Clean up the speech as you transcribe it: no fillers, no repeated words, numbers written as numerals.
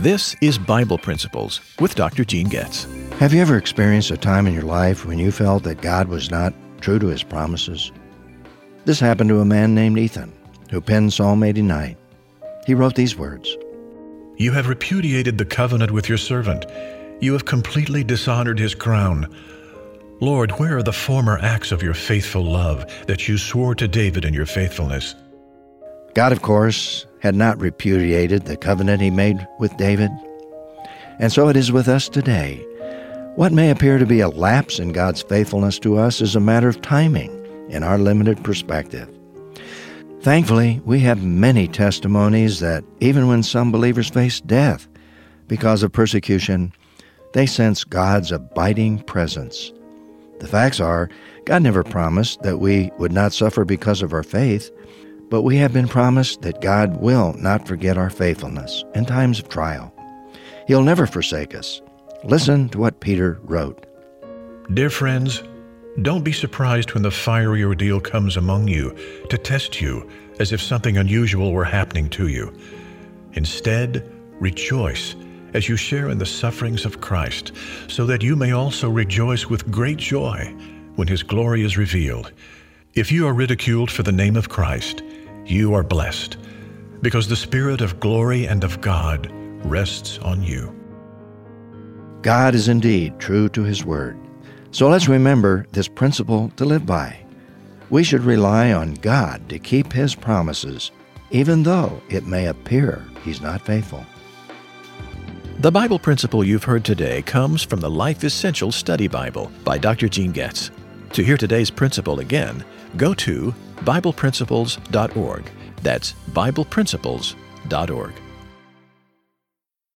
This is Bible Principles with Dr. Gene Getz. Have you ever experienced a time in your life when you felt that God was not true to His promises? This happened to a man named Ethan, who penned Psalm 89. He wrote these words, "You have repudiated the covenant with your servant. You have completely dishonored his crown. Lord, where are the former acts of your faithful love that you swore to David in your faithfulness?" God, of course, had not repudiated the covenant He made with David. And so it is with us today. What may appear to be a lapse in God's faithfulness to us is a matter of timing in our limited perspective. Thankfully, we have many testimonies that even when some believers face death because of persecution, they sense God's abiding presence. The facts are, God never promised that we would not suffer because of our faith, but we have been promised that God will not forget our faithfulness in times of trial. He'll never forsake us. Listen to what Peter wrote. Dear friends, don't be surprised when the fiery ordeal comes among you to test you as if something unusual were happening to you. Instead, rejoice as you share in the sufferings of Christ, so that you may also rejoice with great joy when His glory is revealed. If you are ridiculed for the name of Christ, you are blessed, because the Spirit of glory and of God rests on you. God is indeed true to His word. So let's remember this principle to live by. We should rely on God to keep His promises, even though it may appear He's not faithful. The Bible principle you've heard today comes from the Life Essential Study Bible by Dr. Gene Getz. To hear today's principle again, go to BiblePrinciples.org. That's BiblePrinciples.org.